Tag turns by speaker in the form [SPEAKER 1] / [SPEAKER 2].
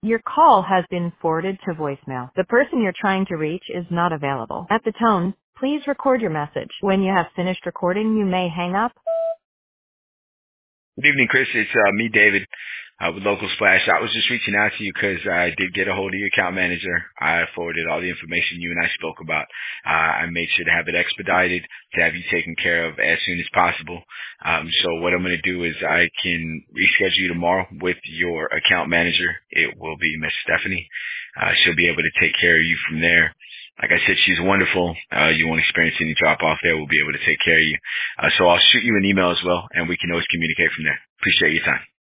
[SPEAKER 1] Your call has been forwarded to voicemail. The person you're trying to reach is not available. At the tone, please record your message. When you have finished recording, you may hang up.
[SPEAKER 2] Good evening, Chris. It's me, David, with Local Splash. I was just reaching out to you because I did get a hold of your account manager. I forwarded all the information you and I spoke about. I made sure to have it expedited, to have you taken care of as soon as possible. So what I'm going to do is I can reschedule you tomorrow with your account manager. It will be Miss Stephanie. She'll be able to take care of you from there. Like I said, she's wonderful. You won't experience any drop off there. We'll be able to take care of you. So I'll shoot you an email as well, and we can always communicate from there. Appreciate your time.